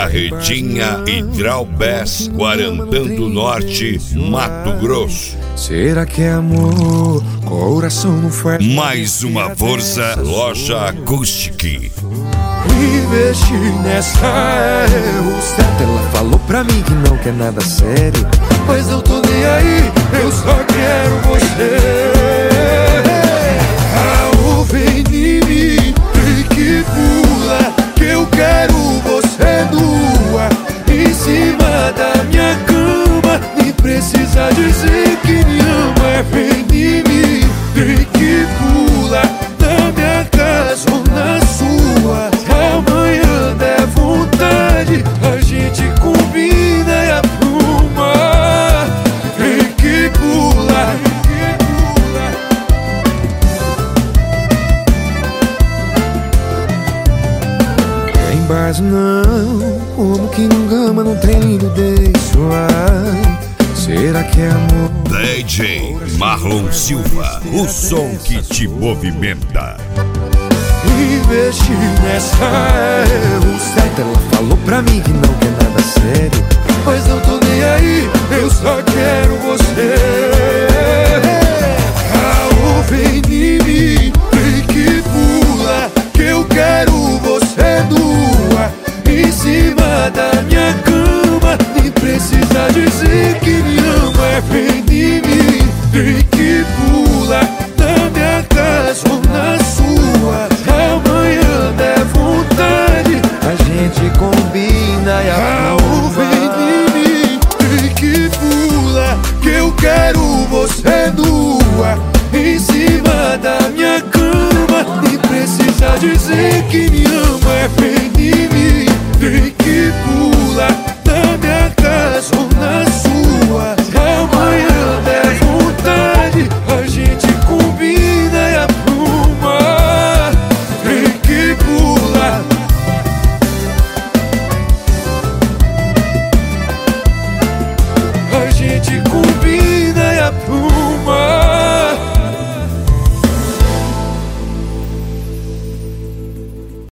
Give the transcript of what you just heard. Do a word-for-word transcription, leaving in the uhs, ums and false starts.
Barretinha e Draubés, Guarantã do Norte, Mato Grosso. Será que é amor? Coração não faz. Mais uma força, Loja Acoustic. Investi nessa erro certo. Ela falou pra mim que não quer nada sério, mas eu tô nem aí, eu só quero você. Ah, vem em mim e que pula, que eu quero você nua em cima da minha cama. Nem precisa dizer que me ama. Vem em mim e que pula na minha casa ou na sua. Amanhã der vontade, a gente combina e apruma. Vem que pula, vem que pula. Tem base não, como que não gama, não tem nudez. Ai, será que é amor? D J Marlon Silva, o som que te movimenta. Investi nessa erro certo. Ela falou pra mim que não quer nada sério, mas não tô nem aí, eu só quero você. Ah, vem em mim e que pula, que eu quero você nua em cima da minha cama. Nem precisa dizer que me ama. Vem em mim e que pula na minha casa ou na sua. Amanhã der vontade, a gente combina e aprova. Vem em mim e que pula, que eu quero você nua em cima da minha cama. Nem precisa dizer que me ama. Vem em mim e que pula na minha casa ou na sua. Amanhã der vontade, a gente combina e apruma. Vem que pula, a gente combina.